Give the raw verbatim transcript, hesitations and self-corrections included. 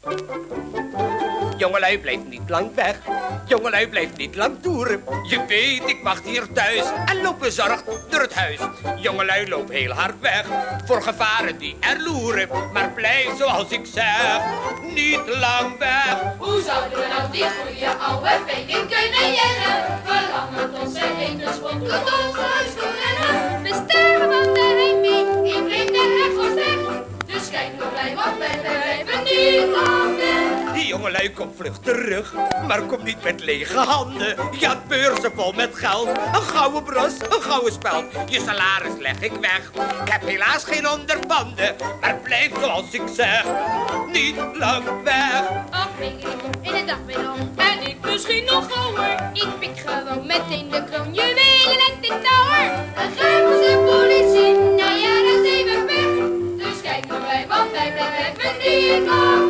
Jongelui, blijf niet lang weg. Jongelui, blijf niet lang toeren. Je weet, ik wacht hier thuis en loop bezorgd door het huis. Jongelui, loop heel hard weg voor gevaren die er loeren. Maar blijf, zoals ik zeg, niet lang weg. Hoe zouden we nou die goede oude veen kunnen jennen? Verlangen onze eten schonkelen ons huis te rennen. We sterven van de heimwee, in vreemde echo's weg. Dus kijk nou blij, want wij blijven niet lang weg. Die jongelui komt vlug terug, maar kom niet met lege handen. Je had beurzen vol met geld, een gouden bros, een gouden speld. Je salaris leg ik weg, ik heb helaas geen onderpanden. Maar blijf zoals ik zeg, niet lang weg. Ach, weet je, in de dag ben om. En ik misschien nog ouder. Ik pik gewoon meteen de kroon, juwelen en de touwer. Dan grijpen ze politie, nou ja, dat is even pech. Dus kijk nou blij, want wij blijven niet lang.